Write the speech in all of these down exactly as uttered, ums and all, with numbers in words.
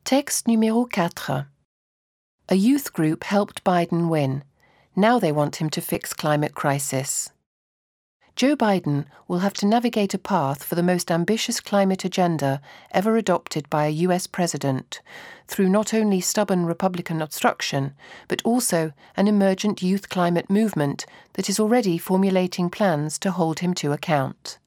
Texte numéro quatre. A youth group helped Biden win. Now they want him to fix climate crisis. Joe Biden will have to navigate a path for the most ambitious climate agenda ever adopted by a U S president, through not only stubborn Republican obstruction, but also an emergent youth climate movement that is already formulating plans to hold him to account.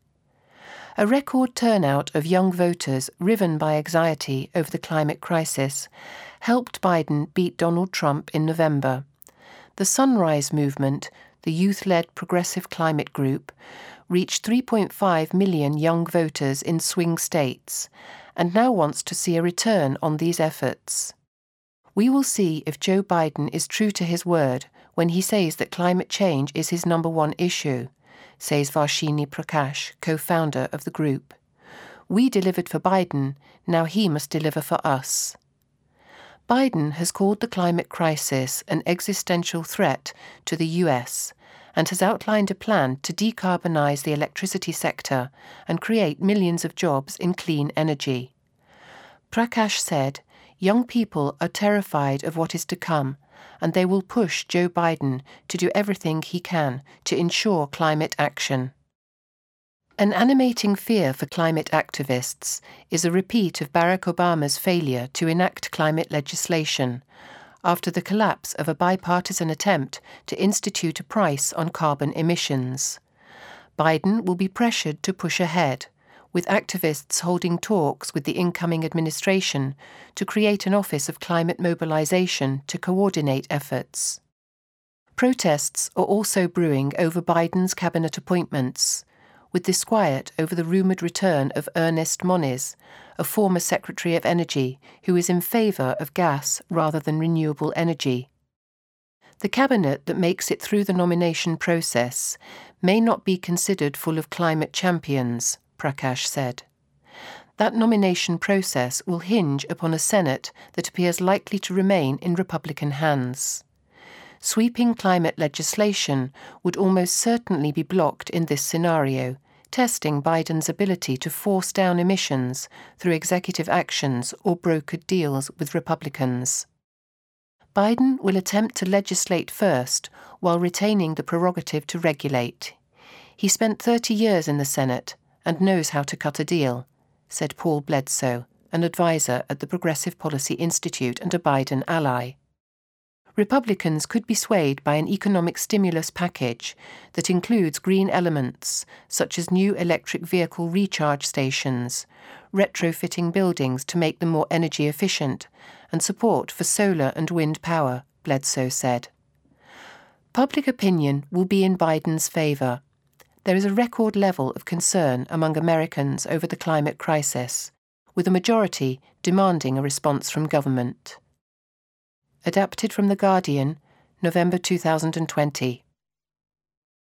A record turnout of young voters riven by anxiety over the climate crisis helped Biden beat Donald Trump in November. The Sunrise Movement, the youth-led progressive climate group, reached three point five million young voters in swing states and now wants to see a return on these efforts. We will see if Joe Biden is true to his word when he says that climate change is his number one issue, says Varshini Prakash, co-founder of the group. We delivered for Biden, now he must deliver for us. Biden has called the climate crisis an existential threat to the U S and has outlined a plan to decarbonize the electricity sector and create millions of jobs in clean energy. Prakash said, "Young people are terrified of what is to come, and they will push Joe Biden to do everything he can to ensure climate action." An animating fear for climate activists is a repeat of Barack Obama's failure to enact climate legislation after the collapse of a bipartisan attempt to institute a price on carbon emissions. Biden will be pressured to push ahead, with activists holding talks with the incoming administration to create an Office of Climate Mobilization to coordinate efforts. Protests are also brewing over Biden's cabinet appointments, with disquiet over the rumoured return of Ernest Moniz, a former Secretary of Energy who is in favour of gas rather than renewable energy. The cabinet that makes it through the nomination process may not be considered full of climate champions, Prakash said. That nomination process will hinge upon a Senate that appears likely to remain in Republican hands. Sweeping climate legislation would almost certainly be blocked in this scenario, testing Biden's ability to force down emissions through executive actions or brokered deals with Republicans. Biden will attempt to legislate first while retaining the prerogative to regulate. He spent thirty years in the Senate and knows how to cut a deal, said Paul Bledsoe, an advisor at the Progressive Policy Institute and a Biden ally. Republicans could be swayed by an economic stimulus package that includes green elements such as new electric vehicle recharge stations, retrofitting buildings to make them more energy efficient, and support for solar and wind power, Bledsoe said. Public opinion will be in Biden's favour. There is a record level of concern among Americans over the climate crisis, with a majority demanding a response from government. Adapted from The Guardian, November two thousand twenty.